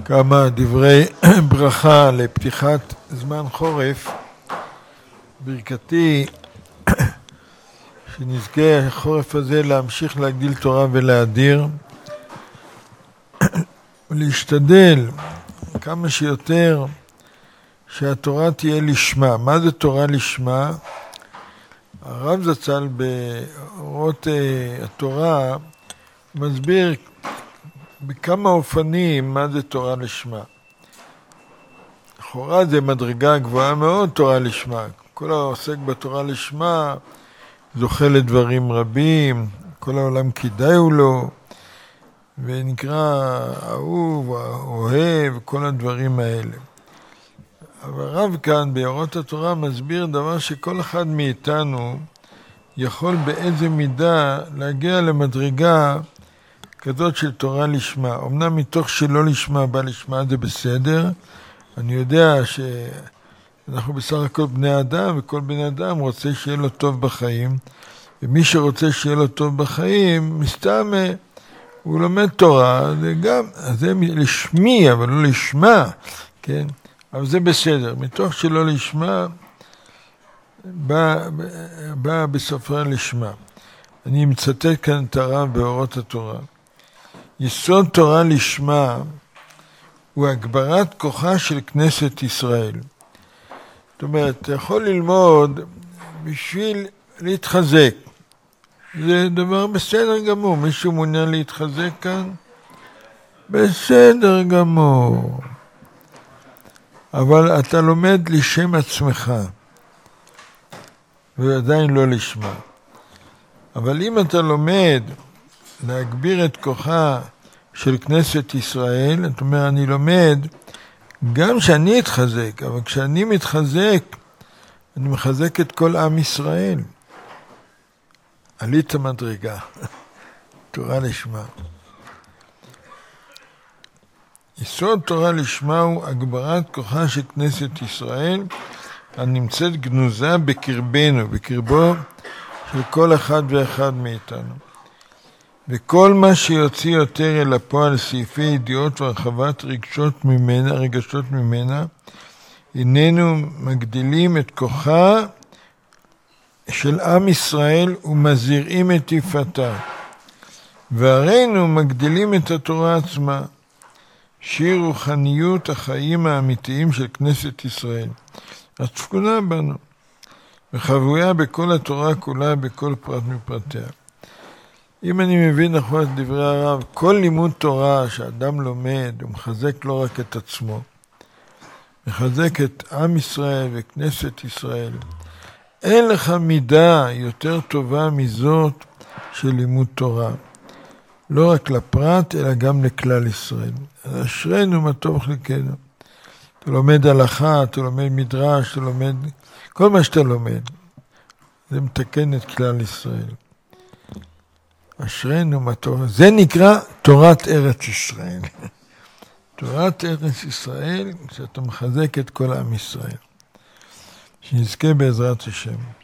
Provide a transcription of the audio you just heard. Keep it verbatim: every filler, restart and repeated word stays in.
כמה דברי ברכה לפתיחת זמן חורף. ברכתי שנזכה החורף הזה להמשיך להגדיל תורה ולהדיר ולהשתדל כמה שיותר שהתורה תהיה לשמה. מה זה תורה לשמה? הרב זצ"ל באורות התורה מסביר בכמה אופנים מה זה תורה לשמה. לכאורה זה מדרגה גבוהה מאוד תורה לשמה. כל העוסק בתורה לשמה זוכה לדברים רבים, כל העולם כדאי הוא לו, ונקרא אהוב, אוהב, כל הדברים האלה. אבל הרב כאן באורות התורה מסביר דבר שכל אחד מאיתנו יכול באיזה מידה להגיע למדרגה כזאת של תורה לשמה. אמנם מתוך שלא לשמה בא לשמה זה בסדר. אני יודע שאנחנו בסך הכל בני אדם, וכל בני אדם רוצה שיהיה לו טוב בחיים. ומי שרוצה שיהיה לו טוב בחיים, מסתם הוא לומד תורה, זה גם, זה לשמי, אבל לא לשמה, כן? אבל זה בסדר. מתוך שלא לשמה, בא, בא בסופר לשמה. אני מצטט כאן את הרב באורות התורה. יסוד תורה לשמה הוא הגברת כוחה של כנסת ישראל. זאת אומרת, אתה יכול ללמוד בשביל להתחזק. זה דבר בסדר גמור. מישהו מעוניין להתחזק כאן? בסדר גמור. אבל אתה לומד לשם עצמך, ועדיין לא לשמה. אבל אם אתה לומד להגביר את כוחה של כנסת ישראל, זאת אומרת, אני לומד גם שאני אתחזק, אבל כשאני מתחזק, אני מחזק את כל עם ישראל. עלית מדרגה, תורה לשמה. יסוד תורה לשמה הוא הגברת כוחה של כנסת ישראל, הנמצאת גנוזה בקרבנו, בקרבו של כל אחד ואחד מאיתנו. וכל מה שיוציא יותר אל הפועל סעיפי ידיעות והרחבת רגשות ממנה, רגשות ממנה, הננו מגדילים את כוחה של עם ישראל ומזירים את יפתה. והרינו מגדילים את התורה עצמה. שיר רוחניות החיים האמיתיים של כנסת ישראל. הצפונה בנו. וחבויה בכל התורה כולה, בכל פרט מפרטיה. אם אני מבין נכון את דברי הרב, כל לימוד תורה שאדם לומד, הוא מחזק לא רק את עצמו, מחזק את עם ישראל וכנסת ישראל. אין לך מידה יותר טובה מזאת של לימוד תורה. לא רק לפרט, אלא גם לכלל ישראל. אשרינו מה טוב חלקנו. אתה לומד הלכה, אתה לומד מדרש, אתה לומד, כל מה שאתה לומד, זה מתקן את כלל ישראל. אשרינו מה טוב. זה נקרא תורת ארץ ישראל. תורת ארץ ישראל, שאתה מחזק את כל עם ישראל. שנזכה בעזרת השם.